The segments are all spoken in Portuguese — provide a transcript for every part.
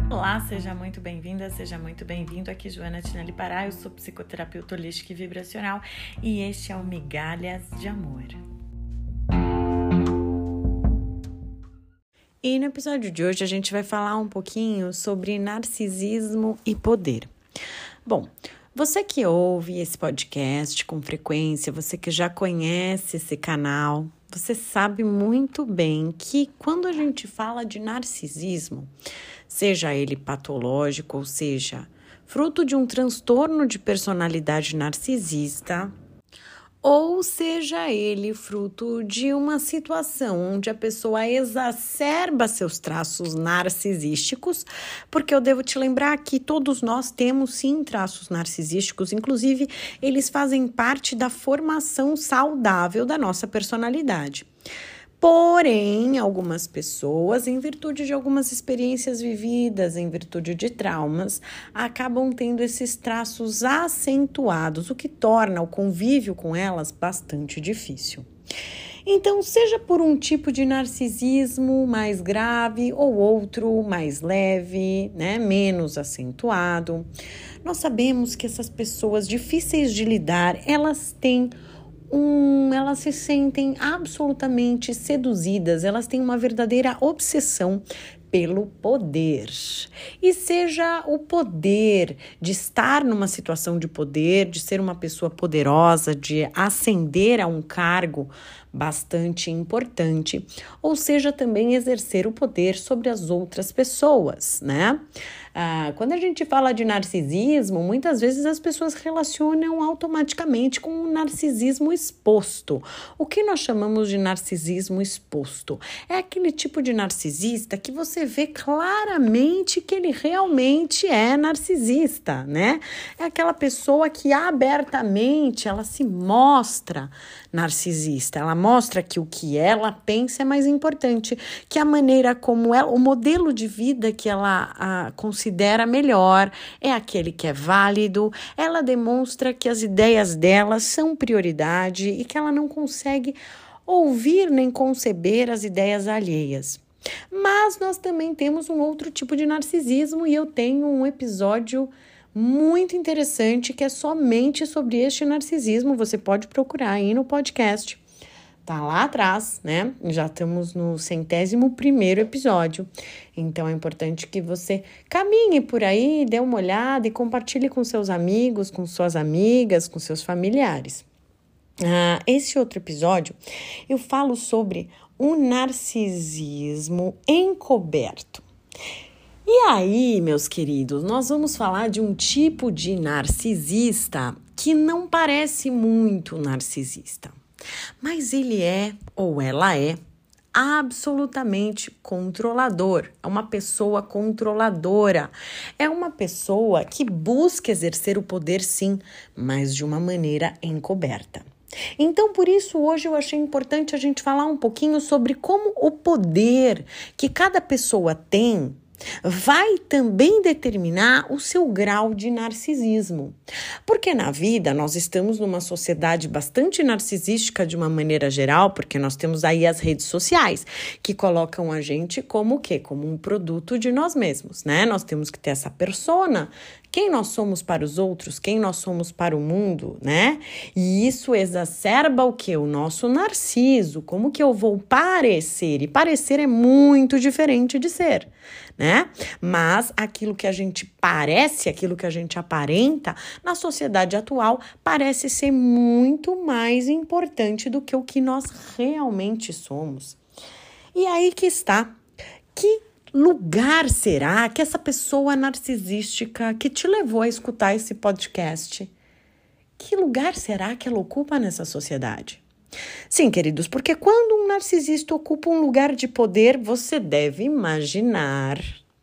Olá, seja muito bem-vinda, seja muito bem-vindo. Aqui Joana Tinelli Pará, eu sou psicoterapeuta holística e vibracional e este é o Migalhas de Amor. E no episódio de hoje a gente vai falar um pouquinho sobre narcisismo e poder. Bom, você que ouve esse podcast com frequência, você que já conhece esse canal, você sabe muito bem que quando a gente fala de narcisismo, seja ele patológico, ou seja, fruto de um transtorno de personalidade narcisista, ou seja ele fruto de uma situação onde a pessoa exacerba seus traços narcisísticos, porque eu devo te lembrar que todos nós temos sim traços narcisísticos, inclusive eles fazem parte da formação saudável da nossa personalidade. Porém, algumas pessoas, em virtude de algumas experiências vividas, em virtude de traumas, acabam tendo esses traços acentuados, o que torna o convívio com elas bastante difícil. Então, seja por um tipo de narcisismo mais grave ou outro mais leve, menos acentuado, nós sabemos que essas pessoas difíceis de lidar, elas se sentem absolutamente seduzidas, elas têm uma verdadeira obsessão pelo poder. E seja o poder de estar numa situação de poder, de ser uma pessoa poderosa, de ascender a um cargo bastante importante, ou seja, também exercer o poder sobre as outras pessoas, quando a gente fala de narcisismo, muitas vezes as pessoas relacionam automaticamente com o narcisismo exposto. O que nós chamamos de narcisismo exposto? É aquele tipo de narcisista que você vê claramente que ele realmente é narcisista, É aquela pessoa que abertamente ela se mostra narcisista, ela mostra que o que ela pensa é mais importante, que a maneira como ela, o modelo de vida que ela considera melhor é aquele que é válido. Ela demonstra que as ideias dela são prioridade e que ela não consegue ouvir nem conceber as ideias alheias. Mas nós também temos um outro tipo de narcisismo e eu tenho um episódio muito interessante que é somente sobre este narcisismo. Você pode procurar aí no podcast. Tá lá atrás, Já estamos no 101º episódio. Então, é importante que você caminhe por aí, dê uma olhada e compartilhe com seus amigos, com suas amigas, com seus familiares. Esse outro episódio, eu falo sobre o narcisismo encoberto. E aí, meus queridos, nós vamos falar de um tipo de narcisista que não parece muito narcisista. Mas ele é, ou ela é, absolutamente controlador. É uma pessoa controladora. É uma pessoa que busca exercer o poder, sim, mas de uma maneira encoberta. Então, por isso, hoje eu achei importante a gente falar um pouquinho sobre como o poder que cada pessoa tem vai também determinar o seu grau de narcisismo. Porque na vida nós estamos numa sociedade bastante narcisística de uma maneira geral, porque nós temos aí as redes sociais que colocam a gente como o quê? Como um produto de nós mesmos, Nós temos que ter essa persona, quem nós somos para os outros, quem nós somos para o mundo, E isso exacerba o quê? O nosso narciso, como que eu vou parecer? E parecer é muito diferente de ser, Mas aquilo que a gente parece, aquilo que a gente aparenta, na sociedade atual, parece ser muito mais importante do que o que nós realmente somos. E aí que está, que lugar será que essa pessoa narcisística que te levou a escutar esse podcast, que lugar será que ela ocupa nessa sociedade? Sim, queridos, porque quando um narcisista ocupa um lugar de poder, você deve imaginar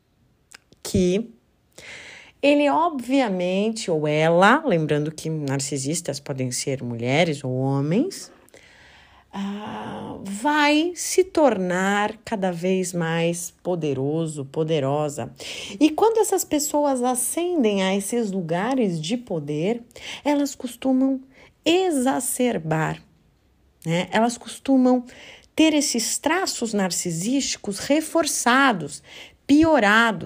que ele obviamente, ou ela, lembrando que narcisistas podem ser mulheres ou homens, vai se tornar cada vez mais poderoso, poderosa. E quando essas pessoas ascendem a esses lugares de poder, elas costumam exacerbar, Elas costumam ter esses traços narcisísticos reforçados, piorados,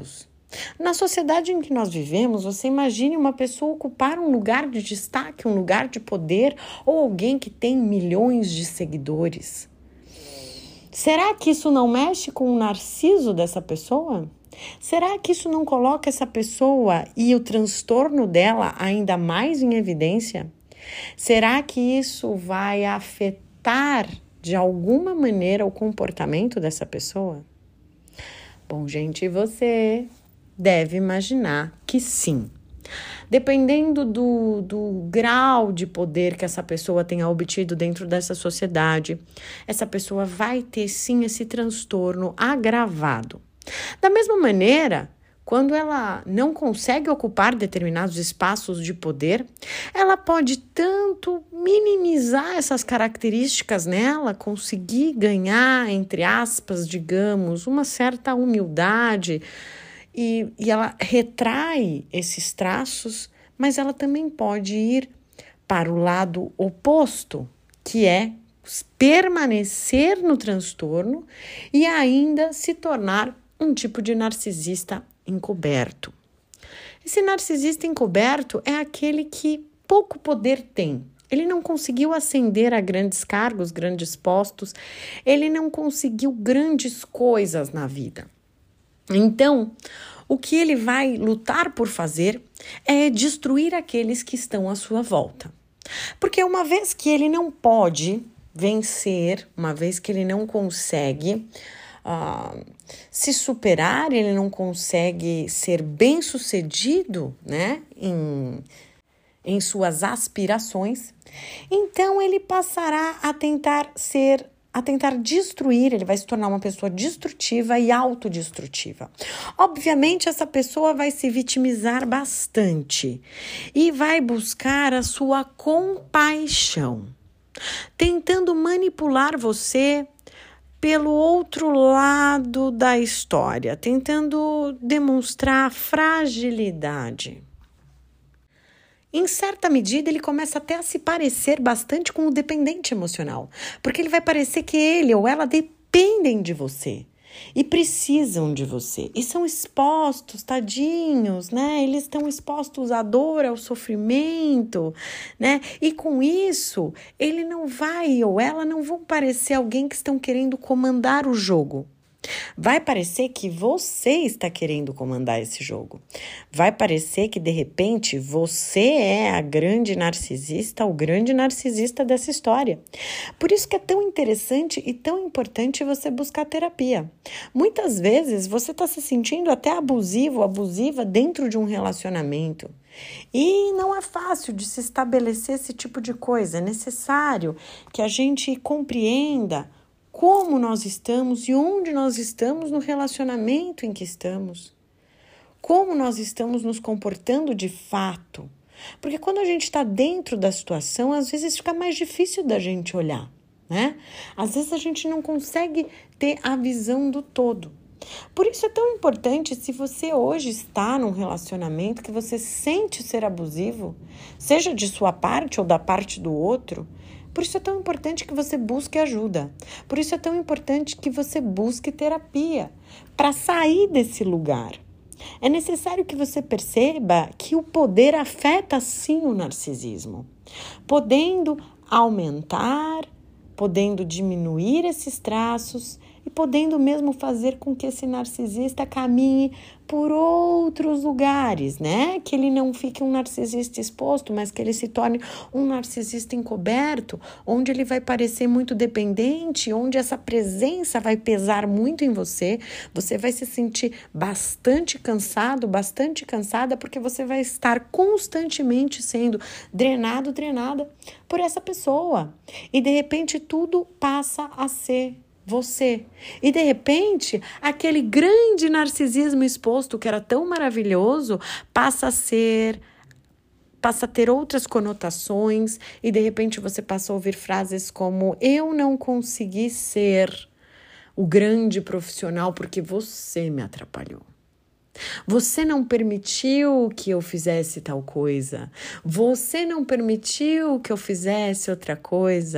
Na sociedade em que nós vivemos, você imagine uma pessoa ocupar um lugar de destaque, um lugar de poder, ou alguém que tem milhões de seguidores. Será que isso não mexe com o narciso dessa pessoa? Será que isso não coloca essa pessoa e o transtorno dela ainda mais em evidência? Será que isso vai afetar de alguma maneira o comportamento dessa pessoa? Bom, gente, você deve imaginar que sim. Dependendo do grau de poder que essa pessoa tenha obtido dentro dessa sociedade, essa pessoa vai ter sim esse transtorno agravado. Da mesma maneira, quando ela não consegue ocupar determinados espaços de poder, ela pode tanto minimizar essas características nela, conseguir ganhar, entre aspas, digamos, uma certa humildade, e ela retrai esses traços, mas ela também pode ir para o lado oposto, que é permanecer no transtorno e ainda se tornar um tipo de narcisista encoberto. Esse narcisista encoberto é aquele que pouco poder tem. Ele não conseguiu ascender a grandes cargos, grandes postos, ele não conseguiu grandes coisas na vida. Então, o que ele vai lutar por fazer é destruir aqueles que estão à sua volta. Porque uma vez que ele não pode vencer, uma vez que ele não consegue se superar, ele não consegue ser bem-sucedido, né, em suas aspirações, então ele passará a tentar destruir, ele vai se tornar uma pessoa destrutiva e autodestrutiva. Obviamente, essa pessoa vai se vitimizar bastante e vai buscar a sua compaixão, tentando manipular você pelo outro lado da história, tentando demonstrar fragilidade. Em certa medida, ele começa até a se parecer bastante com o dependente emocional, porque ele vai parecer que ele ou ela dependem de você e precisam de você. E são expostos, tadinhos, né? Eles estão expostos à dor, ao sofrimento, né? E com isso, ele não vai ou ela não vão parecer alguém que estão querendo comandar o jogo. Vai parecer que você está querendo comandar esse jogo. Vai parecer que, de repente, você é a grande narcisista, o grande narcisista dessa história. Por isso que é tão interessante e tão importante você buscar terapia. Muitas vezes você está se sentindo até abusivo, abusiva dentro de um relacionamento. E não é fácil de se estabelecer esse tipo de coisa. É necessário que a gente compreenda como nós estamos e onde nós estamos no relacionamento em que estamos. Como nós estamos nos comportando de fato. Porque quando a gente está dentro da situação, às vezes fica mais difícil da gente olhar, né? Às vezes a gente não consegue ter a visão do todo. Por isso é tão importante, se você hoje está num relacionamento que você sente ser abusivo, seja de sua parte ou da parte do outro, por isso é tão importante que você busque ajuda. Por isso é tão importante que você busque terapia para sair desse lugar. É necessário que você perceba que o poder afeta sim o narcisismo, podendo aumentar, podendo diminuir esses traços e podendo mesmo fazer com que esse narcisista caminhe por outros lugares, né? Que ele não fique um narcisista exposto, mas que ele se torne um narcisista encoberto, onde ele vai parecer muito dependente, onde essa presença vai pesar muito em você, você vai se sentir bastante cansado, bastante cansada, porque você vai estar constantemente sendo drenada por essa pessoa. E de repente tudo passa a ser você. E de repente, aquele grande narcisismo exposto que era tão maravilhoso passa a ter outras conotações e de repente você passa a ouvir frases como: eu não consegui ser o grande profissional porque você me atrapalhou. Você não permitiu que eu fizesse tal coisa. Você não permitiu que eu fizesse outra coisa.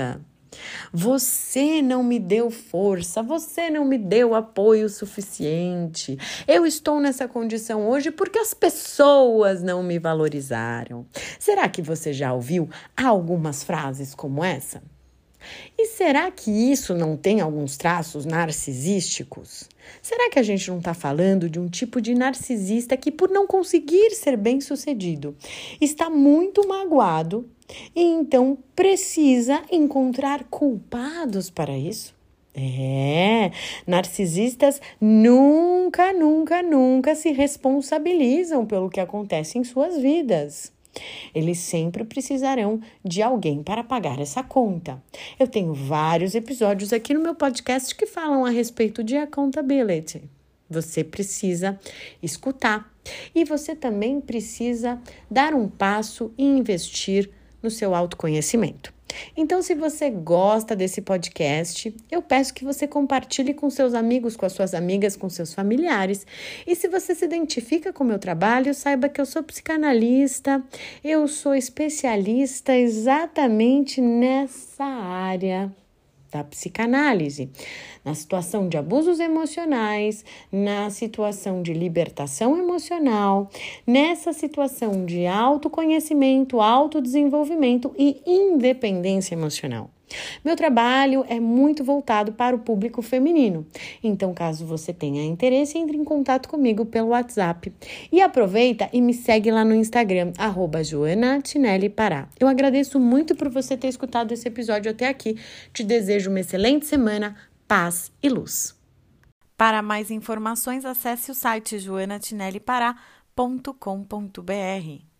Você não me deu força, você não me deu apoio suficiente. Eu estou nessa condição hoje porque as pessoas não me valorizaram. Será que você já ouviu algumas frases como essa? E será que isso não tem alguns traços narcisísticos? Será que a gente não está falando de um tipo de narcisista que, por não conseguir ser bem-sucedido, está muito magoado e então precisa encontrar culpados para isso? Narcisistas nunca se responsabilizam pelo que acontece em suas vidas. Eles sempre precisarão de alguém para pagar essa conta. Eu tenho vários episódios aqui no meu podcast que falam a respeito de accountability. Você precisa escutar e você também precisa dar um passo e investir no seu autoconhecimento. Então, se você gosta desse podcast, eu peço que você compartilhe com seus amigos, com as suas amigas, com seus familiares. E se você se identifica com o meu trabalho, saiba que eu sou psicanalista, eu sou especialista exatamente nessa área da psicanálise, na situação de abusos emocionais, na situação de libertação emocional, nessa situação de autoconhecimento, autodesenvolvimento e independência emocional. Meu trabalho é muito voltado para o público feminino, então caso você tenha interesse, entre em contato comigo pelo WhatsApp e aproveita e me segue lá no Instagram, @JoanaTinelliPará. Eu agradeço muito por você ter escutado esse episódio até aqui, te desejo uma excelente semana, paz e luz. Para mais informações, acesse o site joanatinellipará.com.br.